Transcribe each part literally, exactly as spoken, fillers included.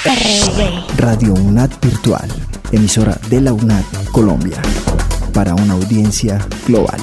R V. Radio UNAD Virtual, emisora de la UNAD Colombia, para una audiencia global.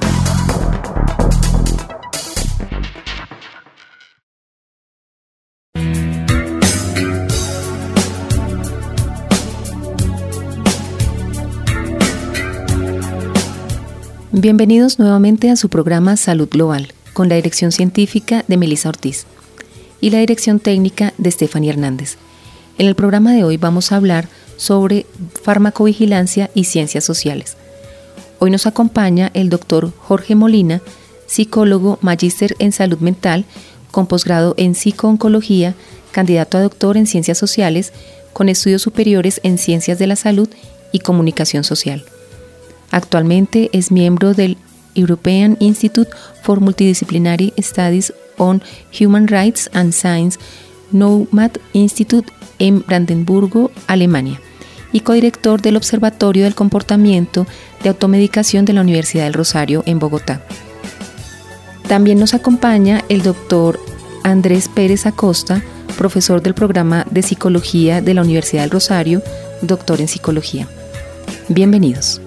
Bienvenidos nuevamente a su programa Salud Global, con la dirección científica de Melissa Ortiz y la dirección técnica de Stephanie Hernández. En el programa de hoy vamos a hablar sobre farmacovigilancia y ciencias sociales. Hoy nos acompaña el doctor Jorge Molina, psicólogo, magíster en salud mental, con posgrado en psicooncología, candidato a doctor en ciencias sociales, con estudios superiores en ciencias de la salud y comunicación social. Actualmente es miembro del European Institute for Multidisciplinary Studies on Human Rights and Science, NOMAD Institute en Brandenburgo, Alemania, y codirector del Observatorio del Comportamiento de Automedicación de la Universidad del Rosario en Bogotá. También nos acompaña el doctor Andrés Pérez Acosta, profesor del programa de Psicología de la Universidad del Rosario, doctor en Psicología. Bienvenidos.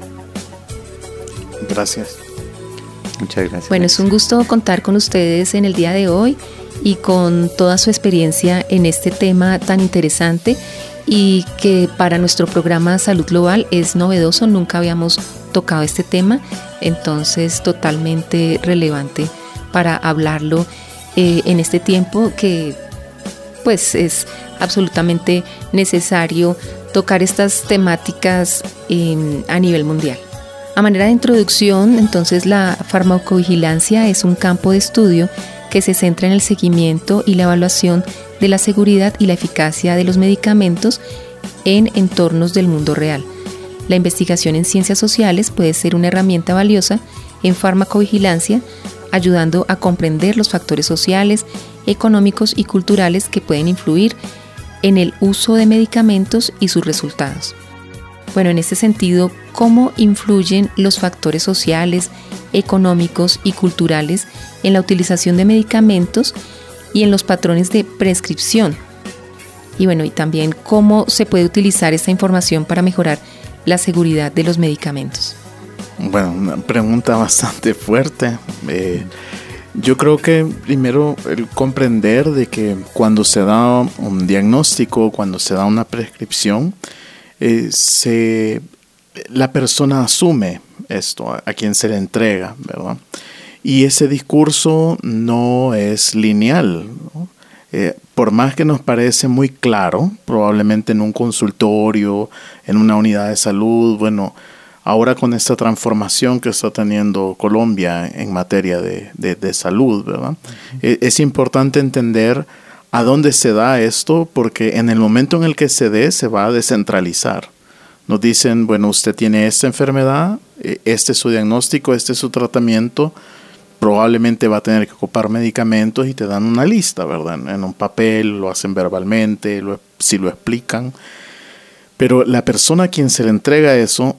Gracias. Muchas gracias. Bueno, es un gusto contar con ustedes en el día de hoy y con toda su experiencia en este tema tan interesante y que para nuestro programa Salud Global es novedoso, nunca habíamos tocado este tema, entonces totalmente relevante para hablarlo eh, en este tiempo que pues es absolutamente necesario tocar estas temáticas eh, a nivel mundial. A manera de introducción, entonces, la farmacovigilancia es un campo de estudio que se centra en el seguimiento y la evaluación de la seguridad y la eficacia de los medicamentos en entornos del mundo real. La investigación en ciencias sociales puede ser una herramienta valiosa en farmacovigilancia, ayudando a comprender los factores sociales, económicos y culturales que pueden influir en el uso de medicamentos y sus resultados. Bueno, en este sentido, ¿cómo influyen los factores sociales, económicos y culturales en la utilización de medicamentos y en los patrones de prescripción? Y bueno, y también cómo se puede utilizar esta información para mejorar la seguridad de los medicamentos. Bueno, una pregunta bastante fuerte. Eh, yo creo que primero el comprender de que cuando se da un diagnóstico, cuando se da una prescripción, Eh, se, la persona asume esto a, a quien se le entrega, ¿verdad? Y ese discurso no es lineal, ¿no? Eh, por más que nos parece muy claro, probablemente en un consultorio, en una unidad de salud, bueno, ahora con esta transformación que está teniendo Colombia en materia de, de, de salud, ¿verdad? Uh-huh. Eh, es importante entender ¿a dónde se da esto? Porque en el momento en el que se dé, se va a descentralizar. Nos dicen, bueno, usted tiene esta enfermedad, este es su diagnóstico, este es su tratamiento, probablemente va a tener que ocupar medicamentos y te dan una lista, ¿verdad? En un papel, lo hacen verbalmente, lo, si lo explican. Pero la persona a quien se le entrega eso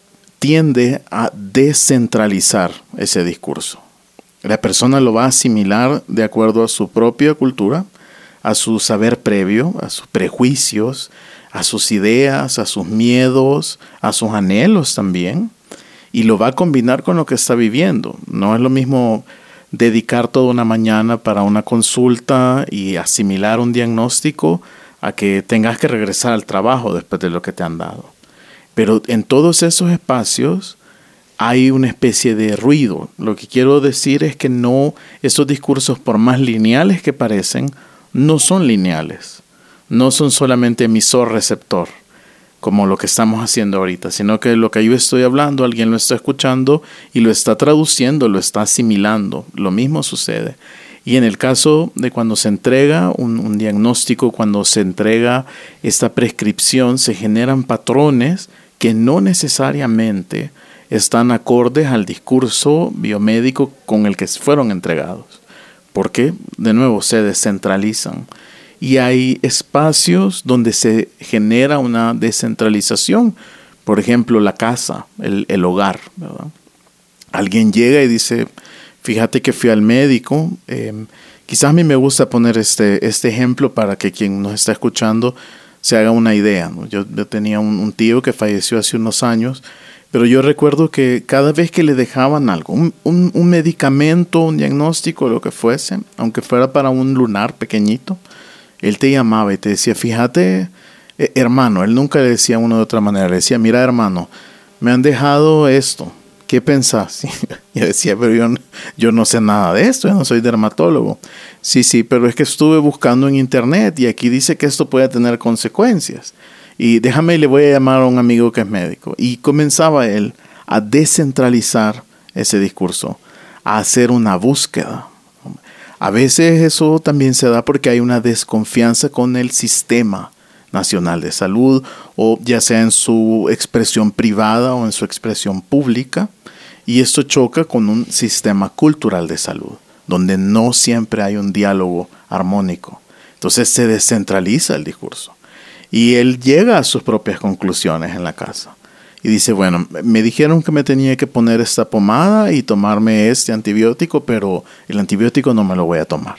tiende a descentralizar ese discurso. La persona lo va a asimilar de acuerdo a su propia cultura, a su saber previo, a sus prejuicios, a sus ideas, a sus miedos, a sus anhelos también, y lo va a combinar con lo que está viviendo. No es lo mismo dedicar toda una mañana para una consulta y asimilar un diagnóstico a que tengas que regresar al trabajo después de lo que te han dado. Pero en todos esos espacios hay una especie de ruido. Lo que quiero decir es que no, esos discursos, por más lineales que parecen, no son lineales, no son solamente emisor-receptor, como lo que estamos haciendo ahorita, sino que lo que yo estoy hablando, alguien lo está escuchando y lo está traduciendo, lo está asimilando. Lo mismo sucede. Y en el caso de cuando se entrega un, un diagnóstico, cuando se entrega esta prescripción, se generan patrones que no necesariamente están acordes al discurso biomédico con el que fueron entregados. Porque, de nuevo, se descentralizan. Y hay espacios donde se genera una descentralización. Por ejemplo, la casa, el, el hogar, ¿verdad? Alguien llega y dice, fíjate que fui al médico. Eh, quizás a mí me gusta poner este, este ejemplo para que quien nos está escuchando se haga una idea, ¿no? Yo, yo tenía un, un tío que falleció hace unos años, pero yo recuerdo que cada vez que le dejaban algo, un, un, un medicamento, un diagnóstico, lo que fuese, aunque fuera para un lunar pequeñito, él te llamaba y te decía, fíjate, eh, hermano, él nunca le decía a uno de otra manera, le decía, mira hermano, me han dejado esto, ¿qué pensás? Y yo decía, pero yo, yo no sé nada de esto, yo no soy dermatólogo. Sí, sí, pero es que estuve buscando en internet y aquí dice que esto puede tener consecuencias. Y déjame, le voy a llamar a un amigo que es médico. Y comenzaba él a descentralizar ese discurso, a hacer una búsqueda. A veces eso también se da porque hay una desconfianza con el sistema nacional de salud, o ya sea en su expresión privada o en su expresión pública. Y esto choca con un sistema cultural de salud, donde no siempre hay un diálogo armónico. Entonces se descentraliza el discurso. Y él llega a sus propias conclusiones en la casa. Y dice, bueno, me dijeron que me tenía que poner esta pomada y tomarme este antibiótico, pero el antibiótico no me lo voy a tomar.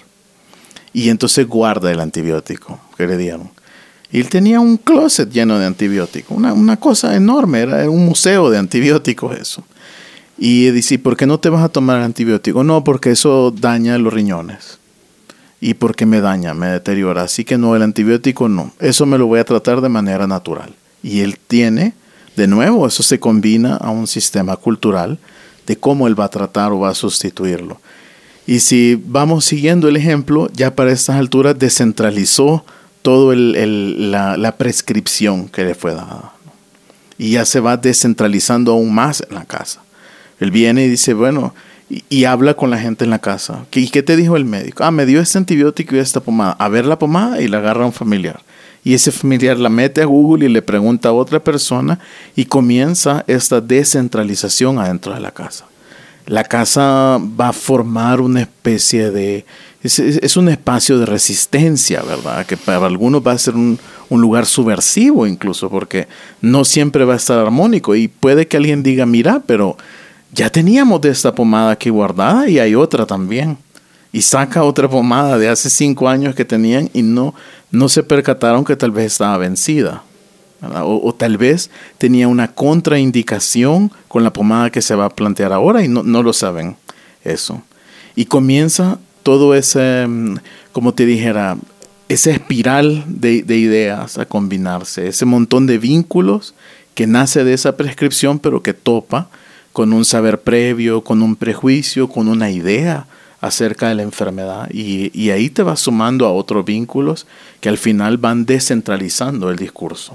Y entonces guarda el antibiótico que le dieron. Y él tenía un closet lleno de antibióticos, una, una cosa enorme, era un museo de antibióticos eso. Y dice, ¿por qué no te vas a tomar el antibiótico? No, porque eso daña los riñones. ¿Y por qué me daña? Me deteriora. Así que no, el antibiótico no. Eso me lo voy a tratar de manera natural. Y él tiene, de nuevo, eso se combina a un sistema cultural de cómo él va a tratar o va a sustituirlo. Y si vamos siguiendo el ejemplo, ya para estas alturas descentralizó toda la, la prescripción que le fue dada, ¿no? Y ya se va descentralizando aún más en la casa. Él viene y dice, bueno, y, y habla con la gente en la casa. ¿Y qué te dijo el médico? Ah, me dio este antibiótico y esta pomada. A ver la pomada, y la agarra a un familiar. Y ese familiar la mete a Google y le pregunta a otra persona y comienza esta descentralización adentro de la casa. La casa va a formar una especie de... Es, es un espacio de resistencia, ¿verdad? Que para algunos va a ser un, un lugar subversivo incluso, porque no siempre va a estar armónico. Y puede que alguien diga, mira, pero ya teníamos de esta pomada aquí guardada y hay otra también. Y saca otra pomada de hace cinco años que tenían y no, no se percataron que tal vez estaba vencida, ¿verdad? O, o tal vez tenía una contraindicación con la pomada que se va a plantear ahora y no, no lo saben eso. Y comienza todo ese, como te dijera, esa espiral de, de ideas a combinarse, ese montón de vínculos que nace de esa prescripción, pero que topa con un saber previo, con un prejuicio, con una idea acerca de la enfermedad. Y, y ahí te vas sumando a otros vínculos que al final van descentralizando el discurso.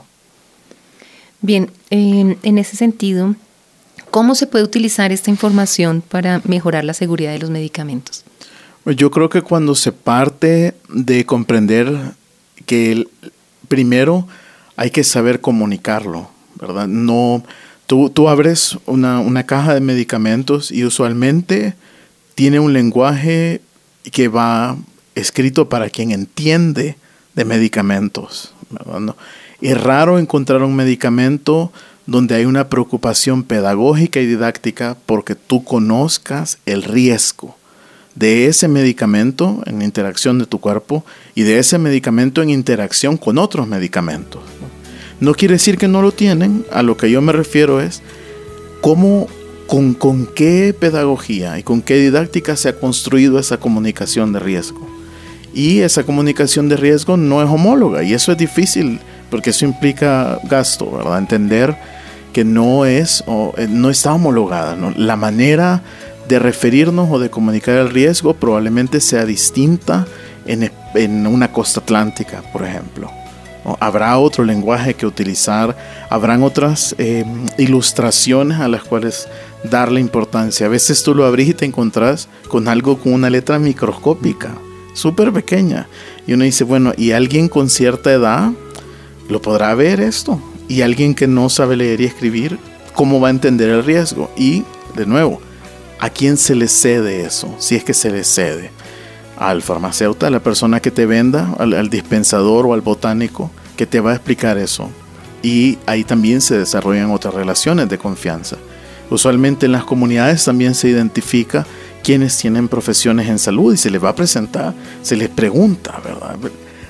Bien, eh, en ese sentido, ¿cómo se puede utilizar esta información para mejorar la seguridad de los medicamentos? Yo creo que cuando se parte de comprender que el, primero hay que saber comunicarlo, ¿verdad? No, tú, tú abres una, una caja de medicamentos y usualmente tiene un lenguaje que va escrito para quien entiende de medicamentos, ¿verdad? No, es raro encontrar un medicamento donde hay una preocupación pedagógica y didáctica porque tú conozcas el riesgo de ese medicamento en interacción de tu cuerpo y de ese medicamento en interacción con otros medicamentos. No quiere decir que no lo tienen, a lo que yo me refiero es cómo, con, con qué pedagogía y con qué didáctica se ha construido esa comunicación de riesgo. Y esa comunicación de riesgo no es homóloga y eso es difícil porque eso implica gasto, ¿verdad? Entender que no es o no está homologada, ¿no? La manera de referirnos o de comunicar el riesgo probablemente sea distinta en, en una costa atlántica, por ejemplo. ¿No? Habrá otro lenguaje que utilizar, habrán otras eh, ilustraciones a las cuales darle importancia. A veces tú lo abrís y te encontrás con algo con una letra microscópica, súper pequeña. Y uno dice, bueno, ¿y alguien con cierta edad lo podrá ver esto? Y alguien que no sabe leer y escribir, ¿cómo va a entender el riesgo? Y, de nuevo, ¿a quién se le cede eso? Si es que se le cede. Al farmacéutico, a la persona que te venda, al, al dispensador o al botánico que te va a explicar eso. Y ahí también se desarrollan otras relaciones de confianza. Usualmente en las comunidades también se identifica quienes tienen profesiones en salud y se les va a presentar, se les pregunta, ¿verdad?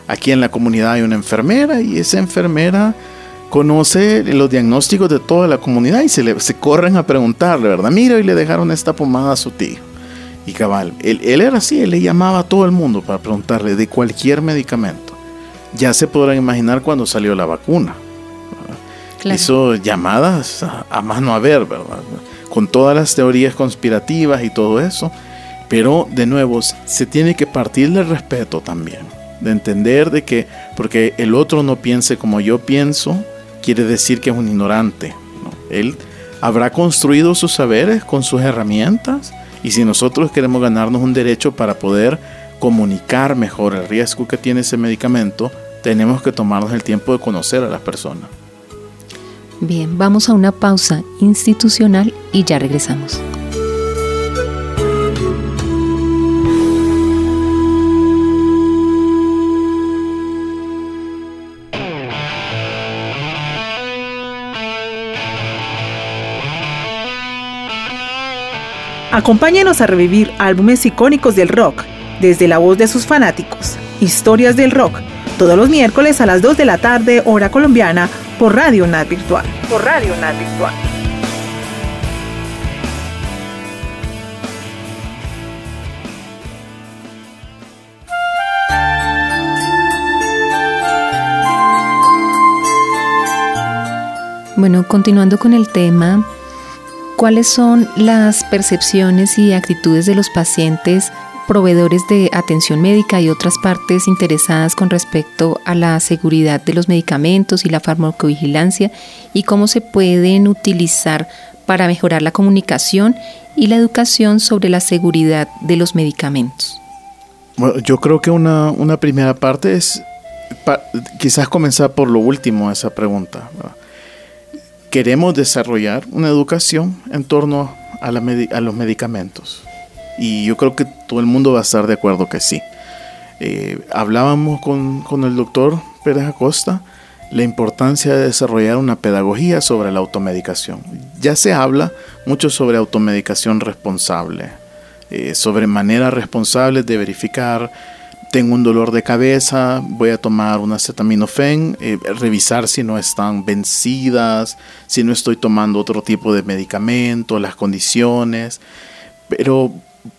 aquí en la comunidad hay una enfermera y esa enfermera conoce los diagnósticos de toda la comunidad y se, le, se corren a preguntarle, ¿verdad? Mira, y le dejaron esta pomada a su tío. Y cabal, él, él era así, él le llamaba a todo el mundo para preguntarle de cualquier medicamento. Ya se podrán imaginar cuando salió la vacuna. Claro. Hizo llamadas a, a más no haber, ¿verdad? Con todas las teorías conspirativas y todo eso. Pero, de nuevo, se tiene que partir del respeto también. De entender de que, porque el otro no piense como yo pienso, quiere decir que es un ignorante, ¿no? Él habrá construido sus saberes con sus herramientas. Y si nosotros queremos ganarnos un derecho para poder comunicar mejor el riesgo que tiene ese medicamento, tenemos que tomarnos el tiempo de conocer a las personas. Bien, vamos a una pausa institucional y ya regresamos. Acompáñenos a revivir álbumes icónicos del rock, desde la voz de sus fanáticos. Historias del rock, todos los miércoles a las dos de la tarde, hora colombiana, por Radio UNAD Virtual. Por Radio UNAD Virtual. Bueno, continuando con el tema, ¿cuáles son las percepciones y actitudes de los pacientes, proveedores de atención médica y otras partes interesadas con respecto a la seguridad de los medicamentos y la farmacovigilancia, y cómo se pueden utilizar para mejorar la comunicación y la educación sobre la seguridad de los medicamentos? Bueno, yo creo que una, una primera parte es pa, quizás comenzar por lo último, esa pregunta, ¿verdad? Queremos desarrollar una educación en torno a, la medi- a los medicamentos. Y yo creo que todo el mundo va a estar de acuerdo que sí. Eh, hablábamos con, con el doctor Pérez Acosta la importancia de desarrollar una pedagogía sobre la automedicación. Ya se habla mucho sobre automedicación responsable, eh, sobre maneras responsables de verificar. Tengo un dolor de cabeza, voy a tomar un acetaminofén, eh, revisar si no están vencidas, si no estoy tomando otro tipo de medicamento, las condiciones. Pero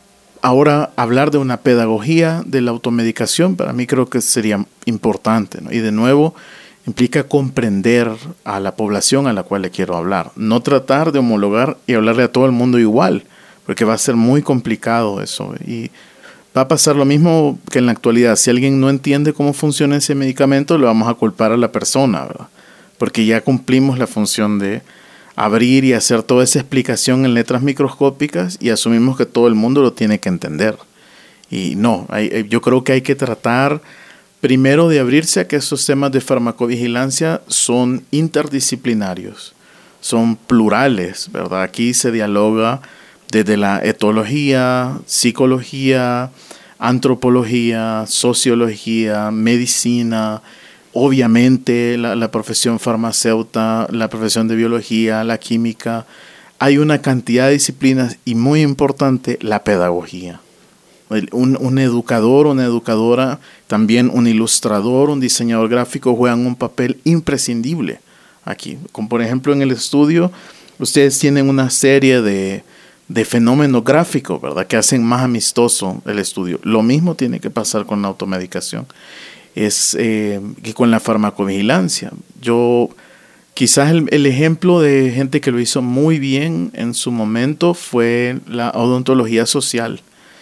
ahora hablar de una pedagogía de la automedicación para mí creo que sería importante, ¿no? Y de nuevo implica comprender a la población a la cual le quiero hablar. No tratar de homologar y hablarle a todo el mundo igual, porque va a ser muy complicado eso. Y va a pasar lo mismo que en la actualidad. Si alguien no entiende cómo funciona ese medicamento, le vamos a culpar a la persona, ¿verdad? Porque ya cumplimos la función de abrir y hacer toda esa explicación en letras microscópicas y asumimos que todo el mundo lo tiene que entender. Y no, hay, yo creo que hay que tratar primero de abrirse a que esos temas de farmacovigilancia son interdisciplinarios, son plurales, ¿verdad? Aquí se dialoga desde la etología, psicología, antropología, sociología, medicina, obviamente la, la profesión farmacéutica, la profesión de biología, la química. Hay una cantidad de disciplinas y muy importante la pedagogía. Un, un educador, una educadora, también un ilustrador, un diseñador gráfico juegan un papel imprescindible aquí. Como por ejemplo en el estudio, ustedes tienen una serie de de fenómenos gráficos, ¿verdad?, que hacen más amistoso el estudio. Lo mismo tiene que pasar con la automedicación, es eh, que con la farmacovigilancia. Yo, quizás el, el ejemplo de gente que lo hizo muy bien en su momento fue la odontología social.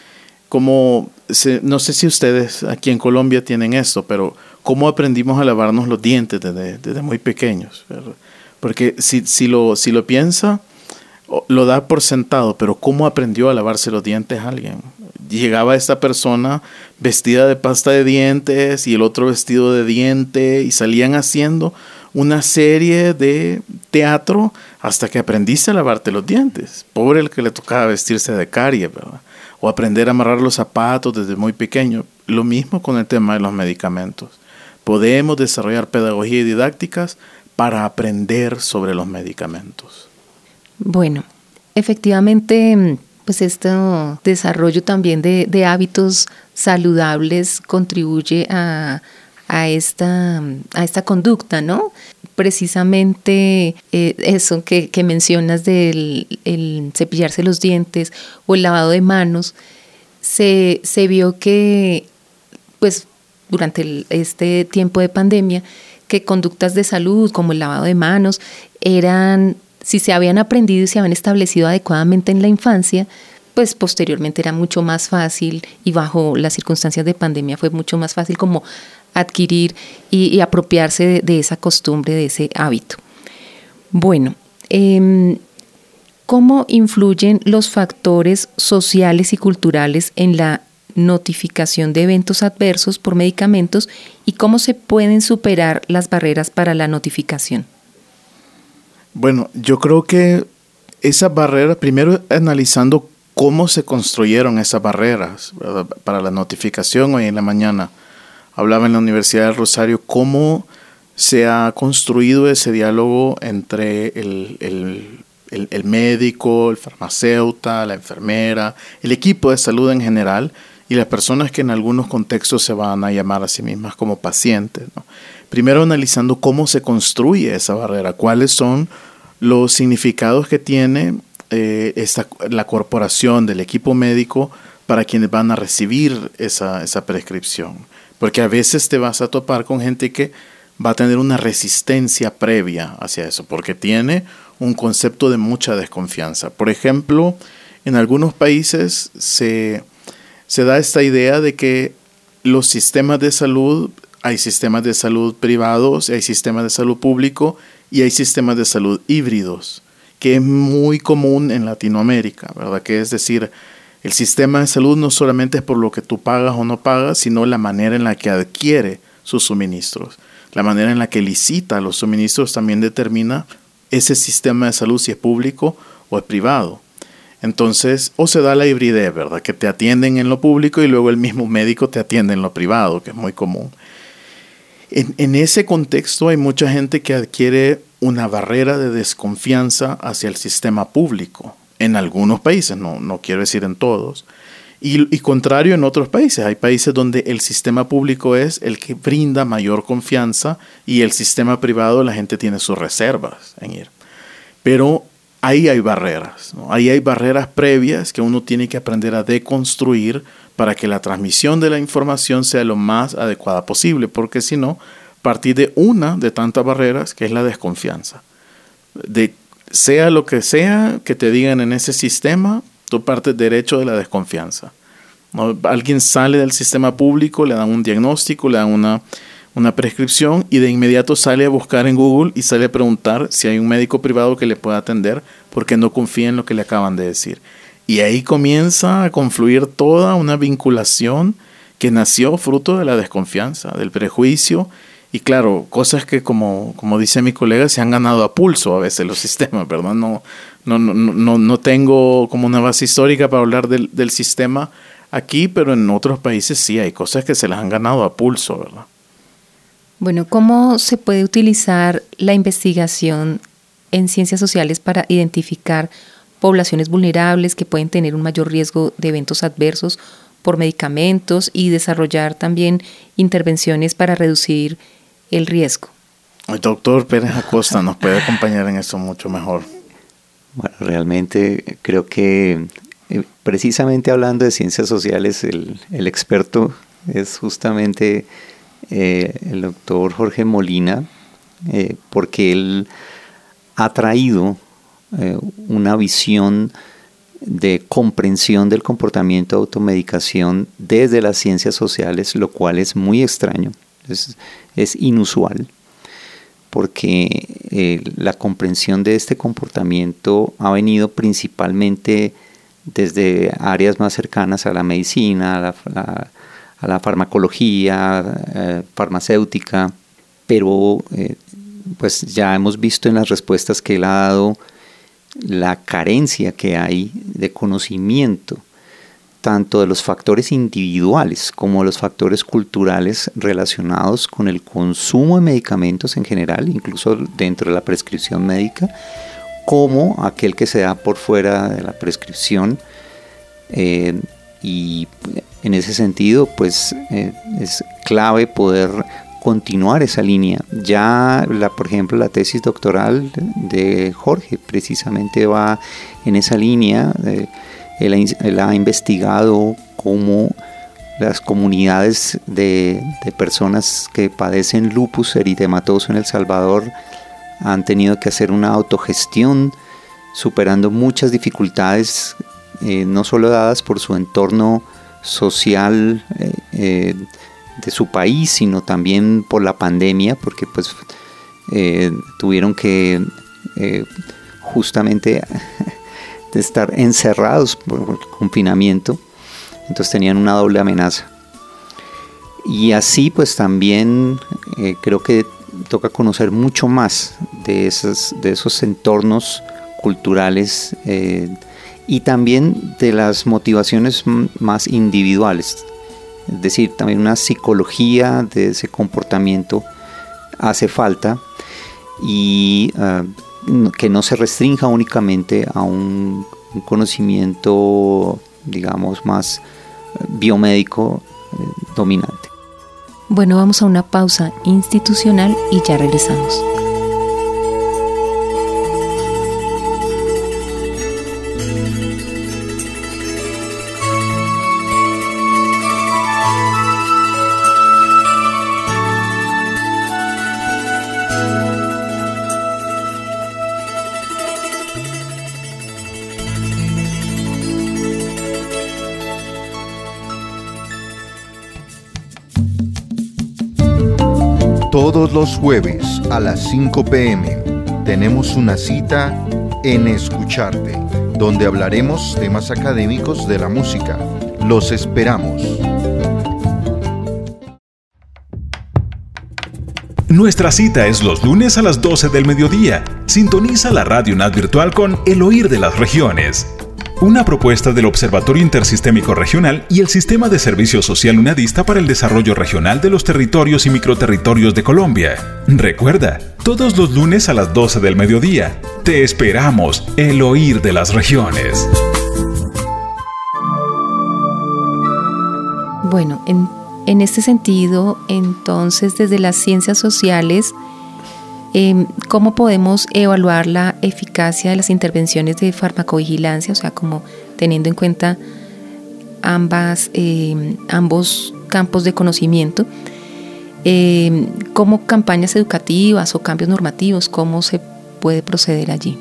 Como, se, no sé si ustedes aquí en Colombia tienen esto, pero cómo aprendimos a lavarnos los dientes desde, desde muy pequeños, ¿verdad? Porque si, si, lo, si lo piensa, lo da por sentado, pero ¿cómo aprendió a lavarse los dientes alguien? Llegaba esta persona vestida de pasta de dientes y el otro vestido de diente y salían haciendo una serie de teatro hasta que aprendiste a lavarte los dientes. Pobre el que le tocaba vestirse de carie, ¿verdad? O aprender a amarrar los zapatos desde muy pequeño. Lo mismo con el tema de los medicamentos. Podemos desarrollar pedagogía y didácticas para aprender sobre los medicamentos. Bueno, efectivamente, pues este desarrollo también de, de hábitos saludables contribuye a, a esta, a esta conducta, ¿no? Precisamente eh, eso que, que mencionas del el cepillarse los dientes o el lavado de manos, se, se vio que, pues, durante el, este tiempo de pandemia, que conductas de salud como el lavado de manos eran, si se habían aprendido y se habían establecido adecuadamente en la infancia, pues posteriormente era mucho más fácil, y bajo las circunstancias de pandemia fue mucho más fácil como adquirir y, y apropiarse de, de esa costumbre, de ese hábito. Bueno, eh, ¿cómo influyen los factores sociales y culturales en la notificación de eventos adversos por medicamentos y cómo se pueden superar las barreras para la notificación? Bueno, yo creo que esas barreras, primero analizando cómo se construyeron esas barreras, ¿verdad?, para la notificación. Hoy en la mañana hablaba en la Universidad del Rosario cómo se ha construido ese diálogo entre el, el, el, el médico, el farmacéutico, la enfermera, el equipo de salud en general y las personas que en algunos contextos se van a llamar a sí mismas como pacientes, ¿no? Primero analizando cómo se construye esa barrera, cuáles son los significados que tiene eh, esta, la corporación del equipo médico para quienes van a recibir esa, esa prescripción. Porque a veces te vas a topar con gente que va a tener una resistencia previa hacia eso, porque tiene un concepto de mucha desconfianza. Por ejemplo, en algunos países se, se da esta idea de que los sistemas de salud, hay sistemas de salud privados, hay sistemas de salud público y hay sistemas de salud híbridos, que es muy común en Latinoamérica, ¿verdad? Que es decir, el sistema de salud no solamente es por lo que tú pagas o no pagas, sino la manera en la que adquiere sus suministros. La manera en la que licita los suministros también determina ese sistema de salud si es público o es privado. Entonces, o se da la hibridez, ¿verdad? Que te atienden en lo público y luego el mismo médico te atiende en lo privado, que es muy común. En, en ese contexto hay mucha gente que adquiere una barrera de desconfianza hacia el sistema público. En algunos países, no, no quiero decir en todos. Y, y contrario en otros países. Hay países donde el sistema público es el que brinda mayor confianza y el sistema privado la gente tiene sus reservas en ir. Pero ahí hay barreras, ¿no? Ahí hay barreras previas que uno tiene que aprender a deconstruir para que la transmisión de la información sea lo más adecuada posible, porque si no, partir de una de tantas barreras que es la desconfianza. De sea lo que sea que te digan en ese sistema, tú partes derecho de la desconfianza, ¿no? Alguien sale del sistema público, le dan un diagnóstico, le dan una, una prescripción y de inmediato sale a buscar en Google y sale a preguntar si hay un médico privado que le pueda atender porque no confía en lo que le acaban de decir. Y ahí comienza a confluir toda una vinculación que nació fruto de la desconfianza, del prejuicio. Y claro, cosas que como, como dice mi colega, se han ganado a pulso a veces los sistemas, ¿verdad? No, no, no, no, no tengo como una base histórica para hablar del, del sistema aquí, pero en otros países sí hay cosas que se las han ganado a pulso, ¿verdad? Bueno, ¿cómo se puede utilizar la investigación en ciencias sociales para identificar poblaciones vulnerables que pueden tener un mayor riesgo de eventos adversos por medicamentos y desarrollar también intervenciones para reducir el riesgo? El doctor Pérez Acosta nos puede acompañar en eso mucho mejor. Bueno, realmente creo que eh, precisamente hablando de ciencias sociales, el, el experto es justamente eh, el doctor Jorge Molina, eh, porque él ha traído eh, una visión de comprensión del comportamiento de automedicación desde las ciencias sociales, lo cual es muy extraño, es, es inusual, porque eh, la comprensión de este comportamiento ha venido principalmente desde áreas más cercanas a la medicina, a la, a, a la farmacología, eh, farmacéutica, pero eh, pues ya hemos visto en las respuestas que él ha dado la carencia que hay de conocimiento tanto de los factores individuales como de los factores culturales relacionados con el consumo de medicamentos en general, incluso dentro de la prescripción médica, como aquel que se da por fuera de la prescripción. Eh, y en ese sentido, pues eh, es clave poder continuar esa línea. Ya, la, por ejemplo, la tesis doctoral de Jorge precisamente va en esa línea. Eh, él, ha, él ha investigado cómo las comunidades de, de personas que padecen lupus eritematoso en El Salvador han tenido que hacer una autogestión, superando muchas dificultades, eh, no solo dadas por su entorno social eh, eh, de su país, sino también por la pandemia, porque pues eh, tuvieron que eh, justamente de estar encerrados por el confinamiento, entonces tenían una doble amenaza. Y así pues también eh, creo que toca conocer mucho más de esos, de esos entornos culturales eh, y también de las motivaciones más individuales. Es decir, también una psicología de ese comportamiento hace falta, y uh, que no se restrinja únicamente a un, un conocimiento, digamos, más biomédico eh, dominante. Bueno, vamos a una pausa institucional y ya regresamos. Todos los jueves a las cinco p m tenemos una cita en Escucharte, donde hablaremos temas académicos de la música. Los esperamos. Nuestra cita es los lunes a las doce del mediodía. Sintoniza la Radio UNAD Virtual con El Oír de las Regiones, una propuesta del Observatorio Intersistémico Regional y el Sistema de Servicio Social UNADista para el Desarrollo Regional de los Territorios y Microterritorios de Colombia. Recuerda, todos los lunes a las doce del mediodía. Te esperamos, El Oír de las Regiones. Bueno, en, en este sentido, entonces, desde las ciencias sociales, Eh, ¿cómo podemos evaluar la eficacia de las intervenciones de farmacovigilancia? O sea, como teniendo en cuenta ambas, eh, ambos campos de conocimiento, eh, como campañas educativas o cambios normativos, ¿cómo se puede proceder allí?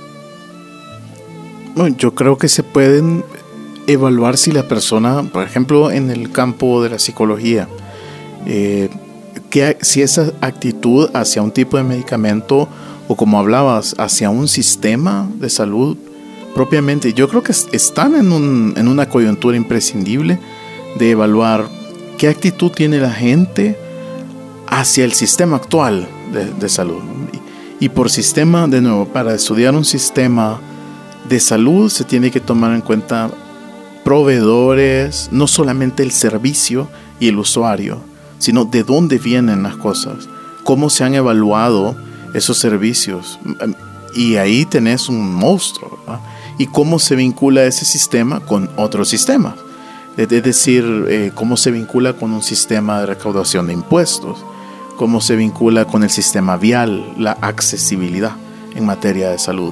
Bueno, yo creo que se pueden evaluar si la persona, por ejemplo, en el campo de la psicología, eh, que si esa actitud hacia un tipo de medicamento, o como hablabas, hacia un sistema de salud propiamente, yo creo que están en, un, en una coyuntura imprescindible de evaluar qué actitud tiene la gente hacia el sistema actual de, de salud. Y, y por sistema, de nuevo, para estudiar un sistema de salud se tiene que tomar en cuenta proveedores, no solamente el servicio y el usuario, sino de dónde vienen las cosas, cómo se han evaluado esos servicios. Y ahí tenés un monstruo, ¿verdad? Y cómo se vincula ese sistema con otros sistemas. Es decir, eh, cómo se vincula con un sistema de recaudación de impuestos, cómo se vincula con el sistema vial, la accesibilidad en materia de salud.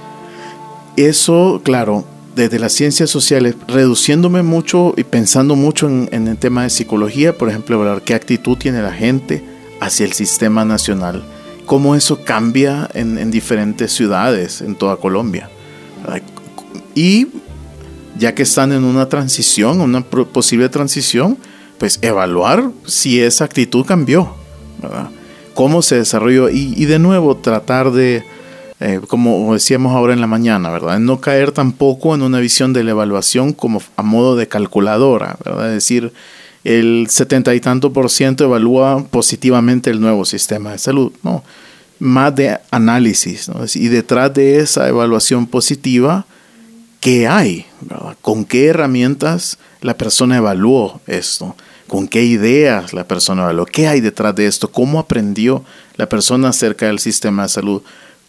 Eso, claro, desde las ciencias sociales, reduciéndome mucho y pensando mucho en, en el tema de psicología, por ejemplo, evaluar qué actitud tiene la gente hacia el sistema nacional, cómo eso cambia en, en diferentes ciudades en toda Colombia. Y ya que están en una transición, una posible transición, pues evaluar si esa actitud cambió, ¿verdad? Cómo se desarrolló y, y de nuevo tratar de Eh, como decíamos ahora en la mañana, ¿verdad? No caer tampoco en una visión de la evaluación como a modo de calculadora, ¿verdad? Es decir, el setenta y tanto por ciento evalúa positivamente el nuevo sistema de salud, ¿no? Más de análisis, ¿no? Y detrás de esa evaluación positiva, ¿qué hay? ¿Verdad? ¿Con qué herramientas la persona evaluó esto? ¿Con qué ideas la persona evaluó? ¿Qué hay detrás de esto? ¿Cómo aprendió la persona acerca del sistema de salud?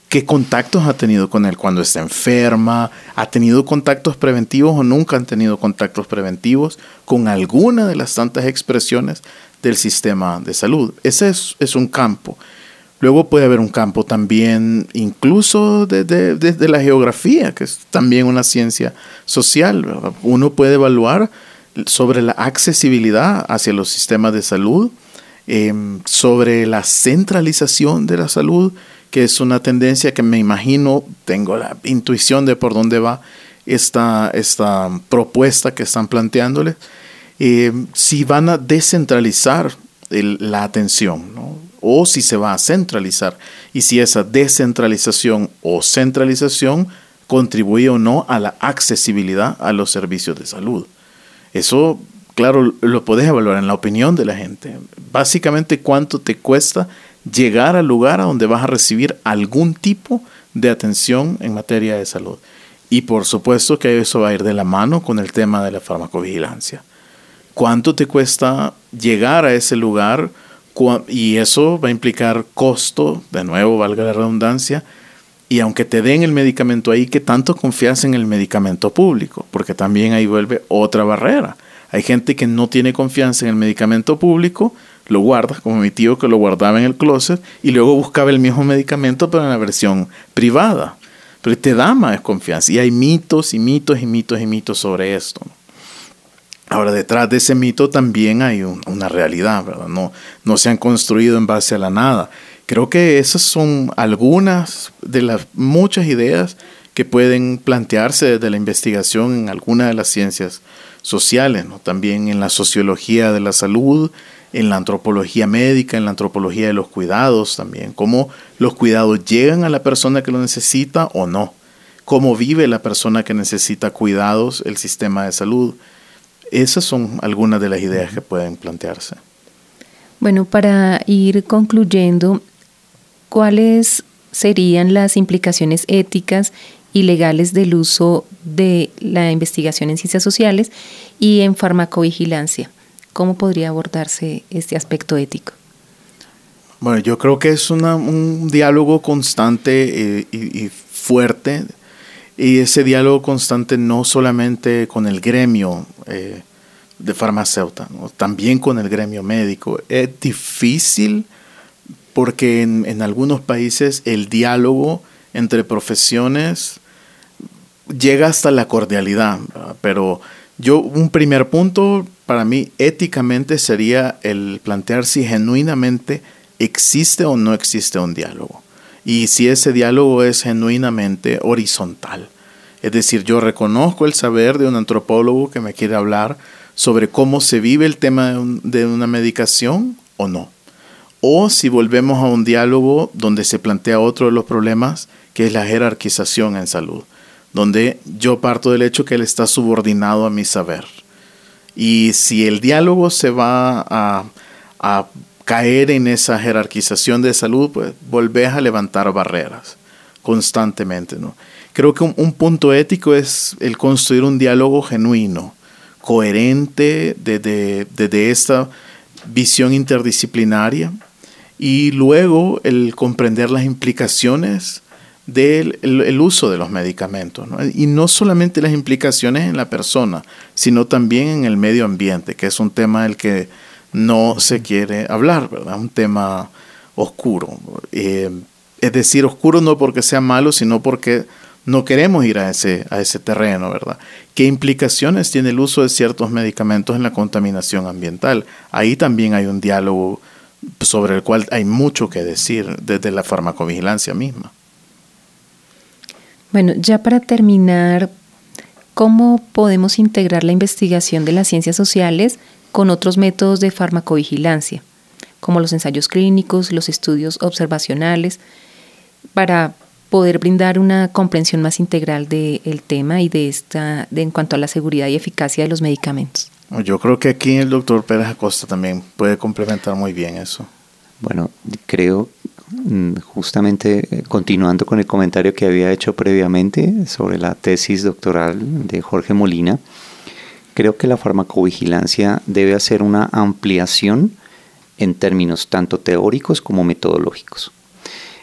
¿Qué contactos ha tenido con él cuando está enferma? ¿Ha tenido contactos preventivos o nunca han tenido contactos preventivos con alguna de las tantas expresiones del sistema de salud? Ese es, es un campo. Luego puede haber un campo también incluso desde de, de, de la geografía, que es también una ciencia social, ¿verdad? Uno puede evaluar sobre la accesibilidad hacia los sistemas de salud, eh, sobre la centralización de la salud, que es una tendencia que me imagino, tengo la intuición de por dónde va esta, esta propuesta que están planteándoles, eh, si van a descentralizar el, la atención, ¿no? O si se va a centralizar, y si esa descentralización o centralización contribuye o no a la accesibilidad a los servicios de salud. Eso, claro, lo puedes evaluar en la opinión de la gente. Básicamente, ¿cuánto te cuesta llegar al lugar a donde vas a recibir algún tipo de atención en materia de salud? Y por supuesto que eso va a ir de la mano con el tema de la farmacovigilancia. ¿Cuánto te cuesta llegar a ese lugar? Y eso va a implicar costo, de nuevo, valga la redundancia, y aunque te den el medicamento ahí, ¿qué tanto confías en el medicamento público? Porque también ahí vuelve otra barrera. Hay gente que no tiene confianza en el medicamento público, lo guarda, como mi tío que lo guardaba en el closet, y luego buscaba el mismo medicamento, pero en la versión privada. Pero te da más desconfianza. Y hay mitos y mitos y mitos y mitos sobre esto, ¿no? Ahora, detrás de ese mito también hay un, una realidad, ¿verdad? No, no se han construido en base a la nada. Creo que esas son algunas de las muchas ideas que pueden plantearse desde la investigación en alguna de las ciencias sociales, ¿no? También en la sociología de la salud, en la antropología médica, en la antropología de los cuidados también. Cómo los cuidados llegan a la persona que lo necesita o no. Cómo vive la persona que necesita cuidados, el sistema de salud. Esas son algunas de las ideas que pueden plantearse. Bueno, para ir concluyendo, ¿cuáles serían las implicaciones éticas y legales del uso de la investigación en ciencias sociales y en farmacovigilancia? ¿Cómo podría abordarse este aspecto ético? Bueno, yo creo que es una, un diálogo constante eh, y, y fuerte. Y ese diálogo constante no solamente con el gremio eh, de farmacéutica, ¿no? También con el gremio médico. Es difícil porque en, en algunos países el diálogo entre profesiones llega hasta la cordialidad, ¿verdad? Pero yo, un primer punto para mí éticamente sería el plantear si genuinamente existe o no existe un diálogo. Y si ese diálogo es genuinamente horizontal. Es decir, yo reconozco el saber de un antropólogo que me quiere hablar sobre cómo se vive el tema de, un, de una medicación o no. O si volvemos a un diálogo donde se plantea otro de los problemas, que es la jerarquización en salud, donde yo parto del hecho que él está subordinado a mi saber. Y si el diálogo se va a, a caer en esa jerarquización de salud, pues volvés a levantar barreras constantemente, ¿no? Creo que un, un punto ético es el construir un diálogo genuino, coherente desde, desde esta visión interdisciplinaria, y luego el comprender las implicaciones del el, el uso de los medicamentos, ¿no? Y no solamente las implicaciones en la persona, sino también en el medio ambiente, que es un tema del que no se quiere hablar, ¿verdad? Un tema oscuro. Eh, es decir, oscuro no porque sea malo, sino porque no queremos ir a ese, a ese terreno, ¿verdad? ¿Qué implicaciones tiene el uso de ciertos medicamentos en la contaminación ambiental? Ahí también hay un diálogo sobre el cual hay mucho que decir desde la farmacovigilancia misma. Bueno, ya para terminar, ¿cómo podemos integrar la investigación de las ciencias sociales con otros métodos de farmacovigilancia, como los ensayos clínicos, los estudios observacionales, para poder brindar una comprensión más integral del tema y de esta, de, en cuanto a la seguridad y eficacia de los medicamentos? Yo creo que aquí el doctor Pérez Acosta también puede complementar muy bien eso. Bueno, creo, justamente continuando con el comentario que había hecho previamente sobre la tesis doctoral de Jorge Molina, creo que la farmacovigilancia debe hacer una ampliación en términos tanto teóricos como metodológicos.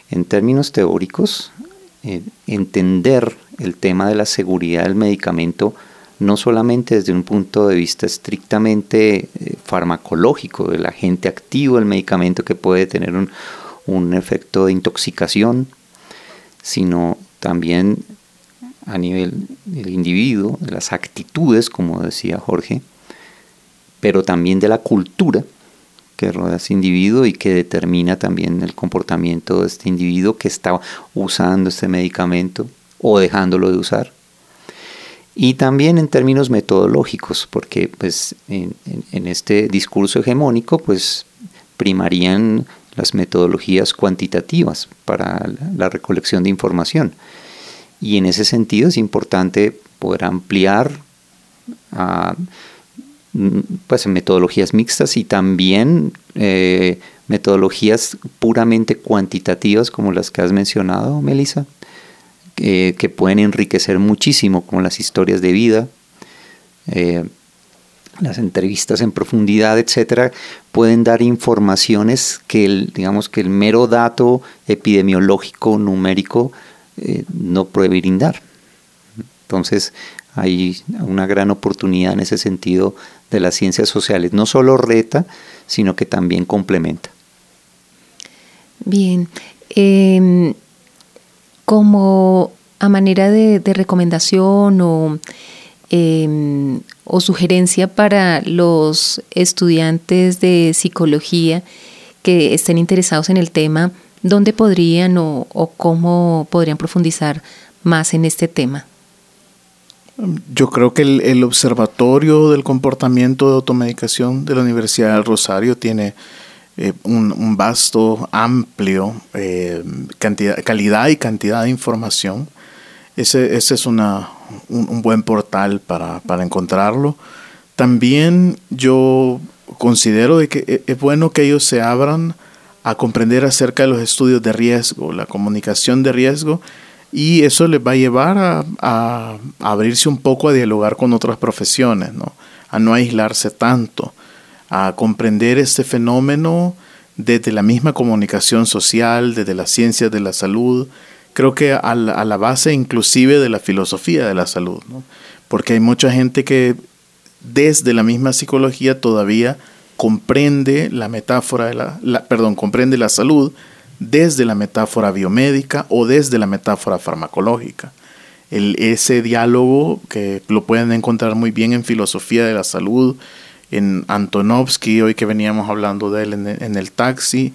En términos teóricos, eh, entender el tema de la seguridad del medicamento no solamente desde un punto de vista estrictamente eh, farmacológico, del agente activo del medicamento que puede tener un, un efecto de intoxicación, sino también a nivel del individuo, de las actitudes, como decía Jorge, pero también de la cultura que rodea a ese individuo y que determina también el comportamiento de este individuo que está usando este medicamento o dejándolo de usar. Y también en términos metodológicos, porque pues, en, en, en este discurso hegemónico pues, primarían las metodologías cuantitativas para la, la recolección de información. Y en ese sentido es importante poder ampliar a pues, metodologías mixtas y también eh, metodologías puramente cuantitativas como las que has mencionado, Melissa, eh, que pueden enriquecer muchísimo, como las historias de vida, eh, las entrevistas en profundidad, etcétera, pueden dar informaciones que el, digamos que el mero dato epidemiológico numérico eh, no puede brindar. Entonces hay una gran oportunidad en ese sentido de las ciencias sociales. No solo reta, sino que también complementa. Bien. Eh, como a manera de, de recomendación o, eh, o sugerencia para los estudiantes de psicología que estén interesados en el tema, ¿dónde podrían o, o cómo podrían profundizar más en este tema? Yo creo que el, el Observatorio del Comportamiento de Automedicación de la Universidad del Rosario tiene eh, un, un vasto, amplio eh, cantidad, calidad y cantidad de información. Ese, ese es una, un, un buen portal para, para encontrarlo. También yo considero de que es bueno que ellos se abran a comprender acerca de los estudios de riesgo, la comunicación de riesgo, y eso les va a llevar a, a, a abrirse un poco a dialogar con otras profesiones, ¿no? A no aislarse tanto, a comprender este fenómeno desde la misma comunicación social, desde las ciencias de la salud, creo que a la, a la base inclusive de la filosofía de la salud, ¿no? Porque hay mucha gente que desde la misma psicología todavía comprende la metáfora de la, la perdón, comprende la salud desde la metáfora biomédica o desde la metáfora farmacológica. El, ese diálogo que lo pueden encontrar muy bien en filosofía de la salud, en Antonovsky, hoy que veníamos hablando de él en, en el taxi.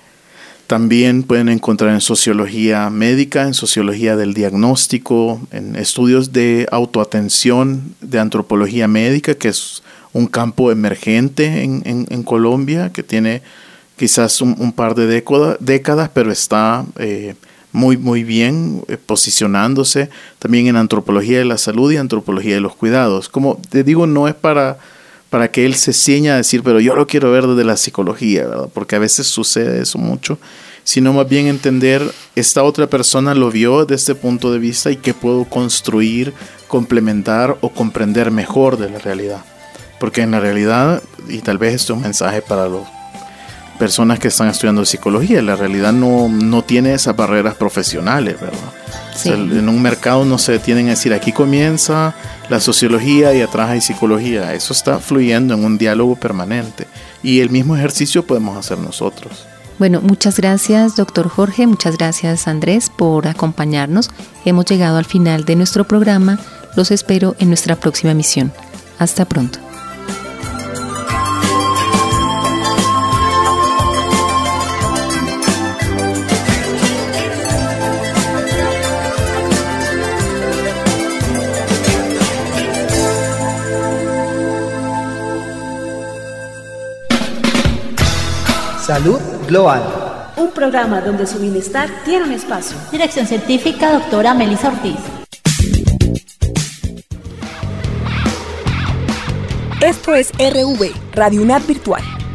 También pueden encontrar en sociología médica, en sociología del diagnóstico, en estudios de autoatención, de antropología médica, que es un campo emergente en, en, en Colombia, que tiene quizás un, un par de década, décadas, pero está eh, muy, muy bien eh, posicionándose. También en antropología de la salud y antropología de los cuidados. Como te digo, no es para, para que él se ciña a decir, pero yo lo quiero ver desde la psicología, ¿verdad? Porque a veces sucede eso mucho, sino más bien entender, esta otra persona lo vio desde este punto de vista y qué puedo construir, complementar o comprender mejor de la realidad. Porque en la realidad, y tal vez esto es un mensaje para los personas que están estudiando psicología, la realidad no, no tiene esas barreras profesionales, ¿verdad? Sí. O sea, en un mercado no se detienen a decir, aquí comienza la sociología y atrás hay psicología. Eso está fluyendo en un diálogo permanente. Y el mismo ejercicio podemos hacer nosotros. Bueno, muchas gracias, doctor Jorge, muchas gracias, Andrés, por acompañarnos. Hemos llegado al final de nuestro programa. Los espero en nuestra próxima emisión. Hasta pronto. Salud Global. Un programa donde su bienestar tiene un espacio. Dirección científica, doctora Melissa Ortiz. Esto es R V, Radio UNAD Virtual.